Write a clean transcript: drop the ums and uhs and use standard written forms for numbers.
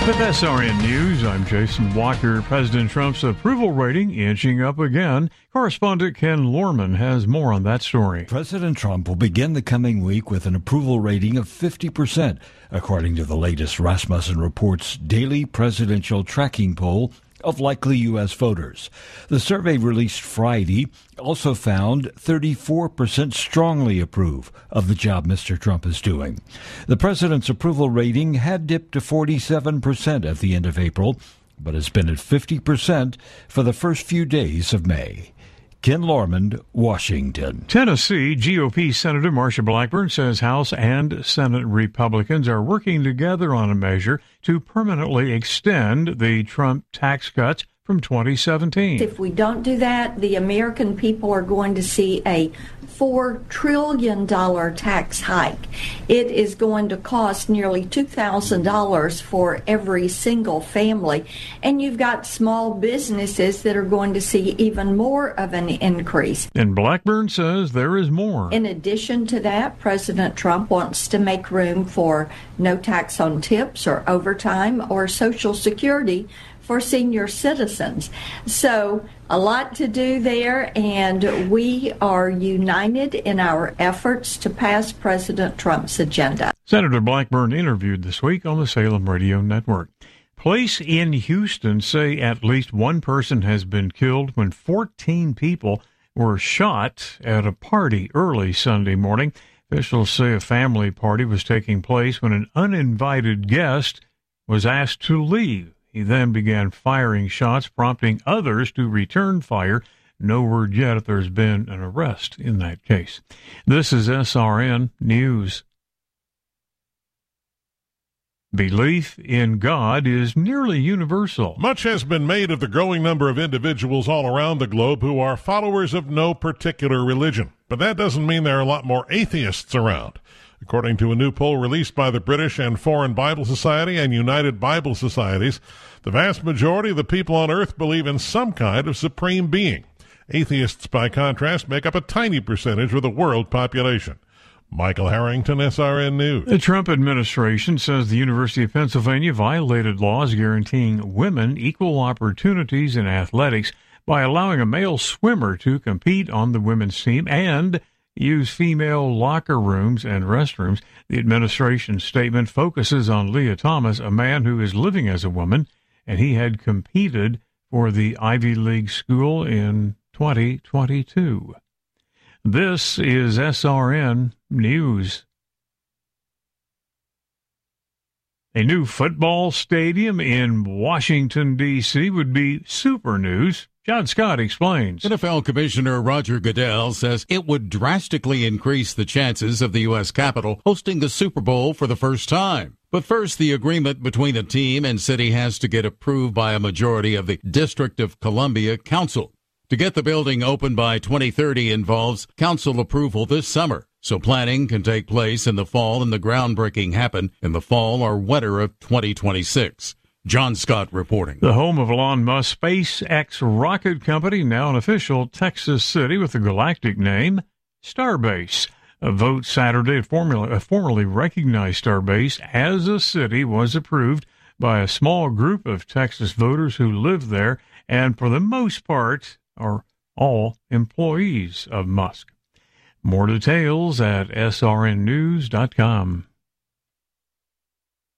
With SRN News, I'm Jason Walker. President Trump's approval rating inching up again. Correspondent Ken Lorman has more on that story. President Trump will begin the coming week with an approval rating of 50%, according to the latest Rasmussen Reports daily presidential tracking poll of likely U.S. voters. The survey released Friday also found 34% strongly approve of the job Mr. Trump is doing. The president's approval rating had dipped to 47% at the end of April, but has been at 50% for the first few days of May. Ken Lorman, Washington. Tennessee GOP Senator Marsha Blackburn says House and Senate Republicans are working together on a measure to permanently extend the Trump tax cuts from 2017. If we don't do that, the American people are going to see a $4 trillion tax hike. It is going to cost nearly $2,000 for every single family. And you've got small businesses that are going to see even more of an increase. And Blackburn says there is more. In addition to that, President Trump wants to make room for no tax on tips or overtime or Social Security for senior citizens. So a lot to do there, and we are united in our efforts to pass President Trump's agenda. Senator Blackburn interviewed this week on the Salem Radio Network. Police in Houston say at least one person has been killed when 14 people were shot at a party early Sunday morning. Officials say a family party was taking place when an uninvited guest was asked to leave. He then began firing shots, prompting others to return fire. No word yet if there's been an arrest in that case. This is SRN News. Belief in God is nearly universal. Much has been made of the growing number of individuals all around the globe who are followers of no particular religion. But that doesn't mean there are a lot more atheists around. According to a new poll released by the British and Foreign Bible Society and United Bible Societies, the vast majority of the people on earth believe in some kind of supreme being. Atheists, by contrast, make up a tiny percentage of the world population. Michael Harrington, SRN News. The Trump administration says the University of Pennsylvania violated laws guaranteeing women equal opportunities in athletics by allowing a male swimmer to compete on the women's team and use female locker rooms and restrooms. The administration's statement focuses on Leah Thomas, a man who is living as a woman, and he had competed for the Ivy League school in 2022. This is SRN News. A new football stadium in Washington, D.C. would be super news. John Scott explains. NFL Commissioner Roger Goodell says it would drastically increase the chances of the U.S. Capitol hosting the Super Bowl for the first time. But first, the agreement between the team and city has to get approved by a majority of the District of Columbia Council. To get the building open by 2030 involves council approval this summer, so planning can take place in the fall and the groundbreaking happen in the fall or winter of 2026. John Scott reporting. The home of Elon Musk's SpaceX rocket company, now an official Texas city with the galactic name Starbase. A vote Saturday at formally recognized Starbase as a city was approved by a small group of Texas voters who live there and, for the most part, are all employees of Musk. More details at srnnews.com.